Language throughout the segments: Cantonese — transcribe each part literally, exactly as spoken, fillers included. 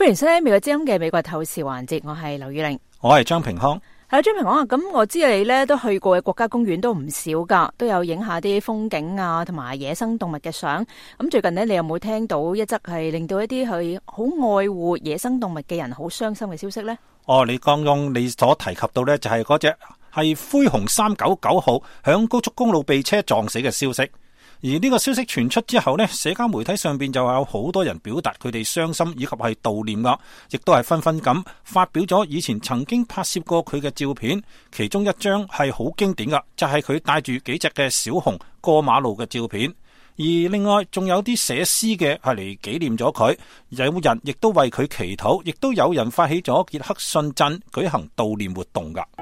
歡迎收聽美國之音嘅美國透視環節，我係劉宇玲， 我係張平康。 係張平康啊，咁我知你咧都去過嘅國家公園都唔少噶，都有影下啲風景啊，同埋野生動物嘅相。咁最近呢，你有冇聽到一則係令到一啲係好愛護野生動物嘅人好傷心嘅消息呢？ 哦，你剛剛你所提及到呢，就係嗰隻係灰熊三九九號響高速公路被車撞死嘅消息。而呢個消息傳出之後呢，社交媒體上邊就有好多人表達佢哋傷心以及係悼念噶，亦都係紛紛咁發表咗以前曾經拍攝過佢嘅照片，其中一張係好經典噶，就係佢帶住幾隻嘅小熊過馬路嘅照片。而另外仲有啲寫詩嘅係嚟紀念咗佢，有人亦都為佢祈禱，亦都有人發起咗傑克遜鎮舉行悼念活動噶。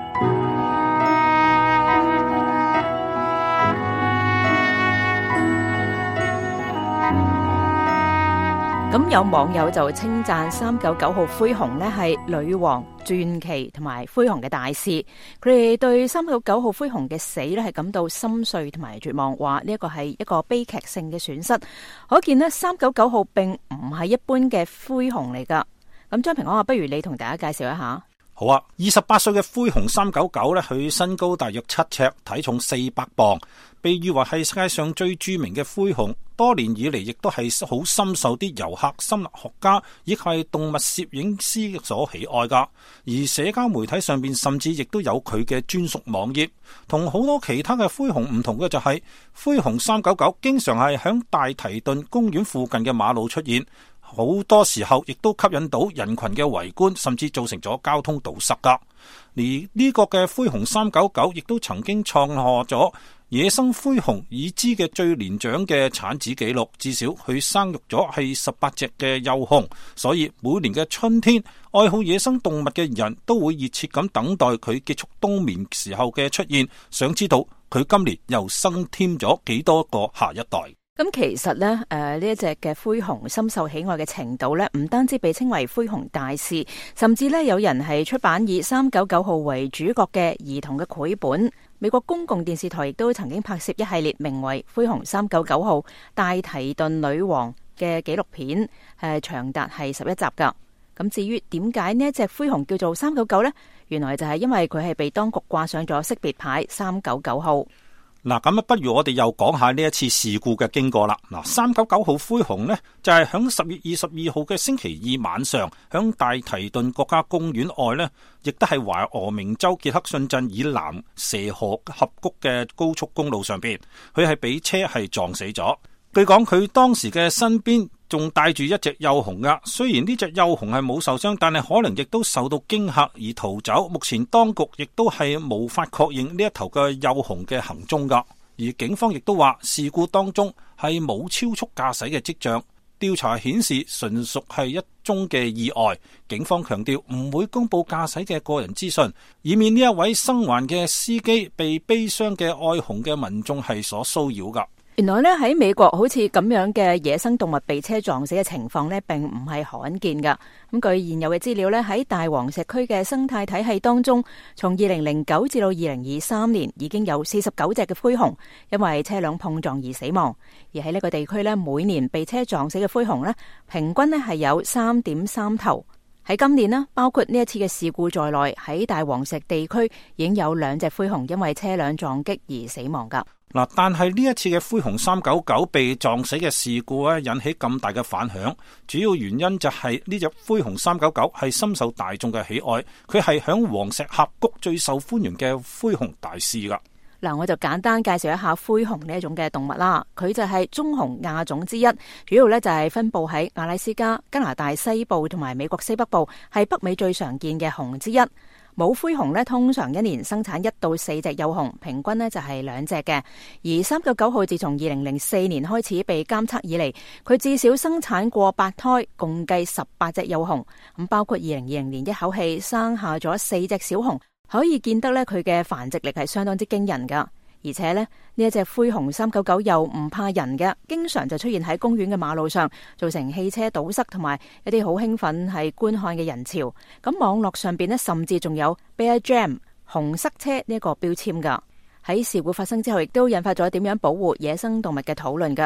咁有網友就稱讚三九九號灰熊呢係女王、傳奇同埋灰熊嘅大事，佢哋對三九九號灰熊嘅死呢係感到心碎同埋絕望，話呢一個係一個悲劇性嘅損失。可見呢三九九號並唔係一般嘅灰熊嚟噶。咁張平安啊，不如你同大家介紹一下。 好啊，二十八歲嘅灰熊三九九呢，佢身高大約七尺，體重四百磅，被譽為係世界上最著名嘅灰熊。多年以嚟，亦都係好深受啲遊客、生物學家，亦係動物攝影師所喜愛噶。而社交媒體上邊甚至亦都有佢嘅專屬網頁。同好多其他嘅灰熊唔同嘅就係、是，灰熊三九九經常係響大提頓公園附近嘅馬路出現，好多時候亦都吸引到人群嘅圍觀，甚至造成咗交通堵塞噶。而呢個嘅灰熊三九九亦都曾經創下咗野生灰熊已知嘅最年長嘅產子紀錄，至少佢生育咗係十八隻嘅幼熊，所以每年嘅春天，愛好野生動物嘅人都會熱切咁等待佢結束冬眠時候嘅出現，想知道佢今年又生添咗幾多個下一代。 咁其實咧，誒、呃、呢一隻嘅灰熊深受喜愛嘅程度咧，唔單止被稱為灰熊大使，甚至咧有人係出版以三九九號為主角嘅兒童嘅繪本。美國公共電視台亦都曾經拍攝一系列名為《灰熊三九九號大提頓女王》嘅紀錄片，誒長達係十一集噶。咁至於點解呢一隻灰熊叫做三九九呢？原來就係因為佢係被當局掛上咗識別牌三九九號。 嗱，咁啊，不如我哋又講下呢一次事故嘅經過啦。嗱，三九九號灰熊呢，就係響十月二十二號嘅星期二晚上，響大提頓國家公園外呢，亦都係華俄明州傑克遜鎮以南蛇河峽谷嘅高速公路上邊，佢係俾車係撞死咗。據講佢當時嘅身邊仲帶住一隻幼熊噶，雖然呢隻幼熊係冇受傷，但係可能亦都受到驚嚇而逃走。目前當局亦都係無法確認呢一頭嘅幼熊嘅行蹤噶，而警方亦都話事故當中係冇超速駕駛嘅跡象，調查顯示純屬係一宗嘅意外。警方強調唔會公布駕駛嘅個人資訊，以免呢一位生還嘅司機被悲傷嘅愛熊嘅民眾係所騷擾噶。 原來咧喺美國好似咁樣嘅野生動物被車撞死嘅情況咧，並唔係罕見噶。咁據現有嘅資料咧，喺大黃石區嘅生態體系當中，從二零零九至到二零二三年，已經有四十九隻嘅灰熊因為車輛碰撞而死亡。而喺呢個地區咧，每年被車撞死嘅灰熊咧，平均咧係有三點三頭。喺今年呢，包括呢一次嘅事故在內，喺大黃石地區已經有兩隻灰熊因為車輛撞擊而死亡噶。 嗱，但係呢一次嘅灰熊三九九被撞死嘅事故咧，引起咁大嘅反響，主要原因就係呢隻灰熊三九九係深受大眾嘅喜愛，佢係響黃石峽谷最受歡迎嘅灰熊大使噶。 嗱，我就簡單介紹一下灰熊呢一種嘅動物啦。佢就係棕熊亞種之一，主要咧就係分布喺阿拉斯加、加拿大西部同埋美國西北部，係北美最常見嘅熊之一。母灰熊咧通常一年生產一到四隻幼熊，平均咧就係兩隻嘅。而三九九號自從二零零四年開始被監測以嚟，佢至少生產過八胎，共計十八隻幼熊。咁包括二零二零年一口氣生下咗四隻小熊。可以見得咧，佢嘅繁殖力係相當之驚人噶，而且咧呢一隻灰熊三九九又唔怕人嘅，經常就出現喺公園嘅馬路上，造成汽車堵塞同埋一啲好興奮係觀看嘅人潮。咁網絡上邊呢，甚至仲有 Bear Jam 熊塞車呢一個標籤噶。喺事故發生之後，亦都引發咗點樣保護野生動物嘅討論噶。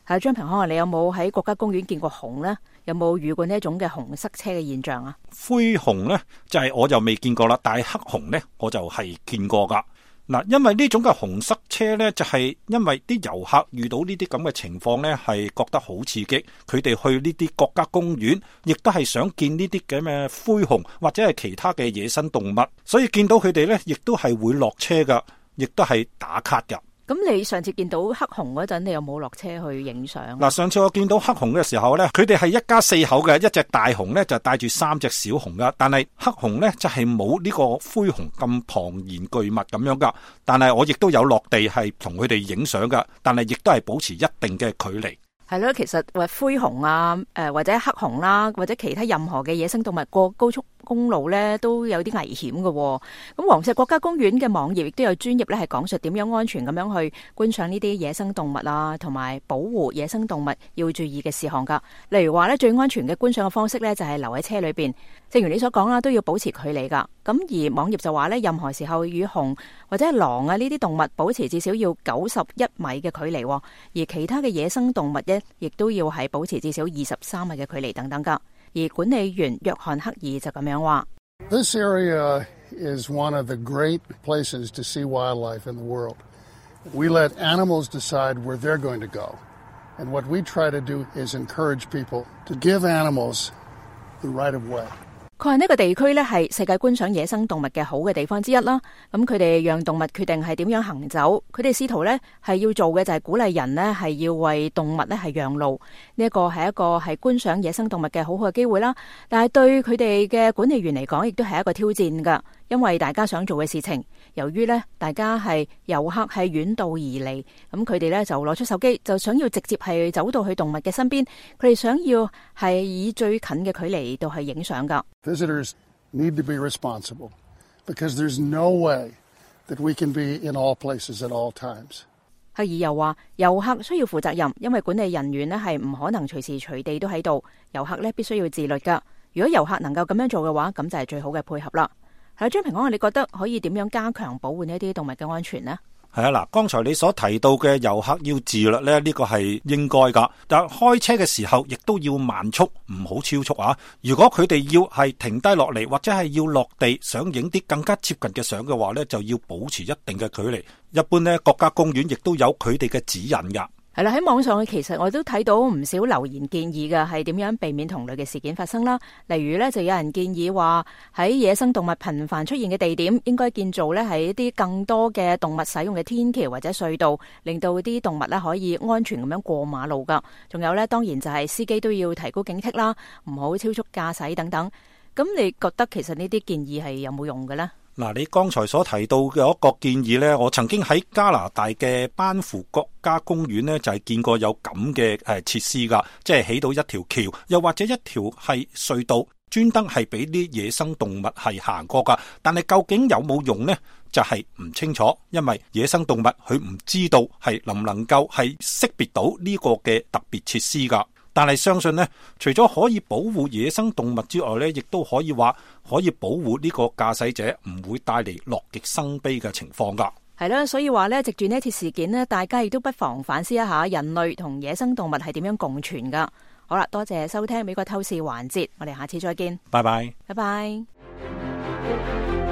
係張平康，你有冇喺國家公園見過熊呢？有冇遇過呢一種嘅熊塞車嘅現象啊？ 灰熊呢，就係、是、我就未見過啦，但係黑熊呢，我就係見過噶。嗱，因為呢種嘅熊塞車呢，就係、是、因為啲遊客遇到呢啲咁嘅情況呢，係覺得好刺激，佢哋去呢啲國家公園，亦都係想見呢啲咁嘅灰熊或者係其他嘅野生動物，所以見到佢哋呢，亦都係會落車噶，亦都係打卡噶。 咁你上次見到黑熊嗰陣，你有冇落車去影相？ 嗱，上次我見到黑熊嘅時候呢，佢哋係一家四口嘅，一隻大熊呢就帶住三隻小熊噶，但係黑熊呢就係冇呢個灰熊咁龐然巨物咁樣噶。但係我亦都有落地係同佢哋影相噶，但係亦都係保持一定嘅距離。 係咯，其實話灰熊啊，誒或者黑熊啦，或者其他任何嘅野生動物過高速公路咧都有啲危險嘅。咁黃石國家公園嘅網頁亦都有專頁咧，係講述點樣安全咁樣去觀賞呢啲野生動物啊，同埋保護野生動物要注意嘅事項噶。例如話咧，最安全嘅觀賞嘅方式咧，就係留喺車裏邊。正如你所講啦，都要保持距離噶。咁而網頁就話咧，任何時候與熊或者係狼啊呢啲動物保持至少要九十一米嘅距離，而其他嘅野生動物咧，亦都要係保持至少二十三米嘅距離等等噶。而管理員約翰克爾就咁樣話 ：This area is one of the great places to see wildlife in the world. We let animals decide where they're going to go, and what we try to do is encourage people to give animals the right of way. 佢話呢個地區咧係世界觀賞野生動物嘅好嘅地方之一啦。咁佢哋讓動物決定係點樣行走，佢哋試圖咧係要做嘅就係鼓勵人呢係要為動物咧係讓路。呢一個係一個係觀賞野生動物嘅好好嘅機會啦。但係對佢哋嘅管理員嚟講，亦都係一個挑戰噶。因為大家想做嘅事情，由於咧大家係遊客係遠道而嚟，咁佢哋咧就攞出手機，就想要直接係走到去動物嘅身邊，佢哋想要係以最近嘅距離到去影相噶。 Visitors need to be responsible because there's no way that we can be in all places at all times. 克爾又話，遊客需要負責任，因為管理人員咧係唔可能隨時隨地都喺度，遊客咧必須要自律噶。如果遊客能夠咁樣做嘅話，咁就係最好嘅配合啦。係張平安，你覺得可以點樣加強保護呢啲動物嘅安全呢？ 係啊，嗱，剛才你所提到嘅遊客要自律咧，呢個係應該噶。但係開車嘅時候，亦都要慢速，唔好超速啊！如果佢哋要係停低落嚟，或者係要落地想影啲更加接近嘅相嘅話呢，就要保持一定嘅距離。一般呢，國家公園亦都有佢哋嘅指引噶。 係啦，喺網上其實我都睇到唔少留言建議嘅，係點樣避免同類嘅事件發生啦。例如呢，就有人建議話喺野生動物頻繁出現嘅地點，應該建造呢係一啲更多嘅動物使用嘅天橋或者隧道，令到啲動物呢可以安全咁樣過馬路噶。仲有呢，當然就係司機都要提高警惕啦，唔好超速駕駛等等。咁你覺得其實呢啲建議係有冇用嘅呢？ 嗱，你剛才所提到嘅一個建議呢，我曾經喺加拿大嘅班夫國家公園呢，就係見過有咁嘅誒設施噶，即係起到一條橋，又或者一條係隧道，專登係俾啲野生動物係行過噶。但係究竟有冇用呢？就係唔清楚，因為野生動物佢唔知道係能唔能夠係識別到呢個嘅特別設施噶。但係相信呢，除咗可以保護野生動物之外呢，亦都可以話可以保護呢個駕駛者唔會帶嚟樂極生悲嘅情況噶。 係啦，所以話呢，藉住呢一次事件呢，大家亦都不妨反思一下人類同野生動物係點樣共存噶。好啦，多謝收聽美國透視環節，我哋下次再見， 拜拜， 拜拜。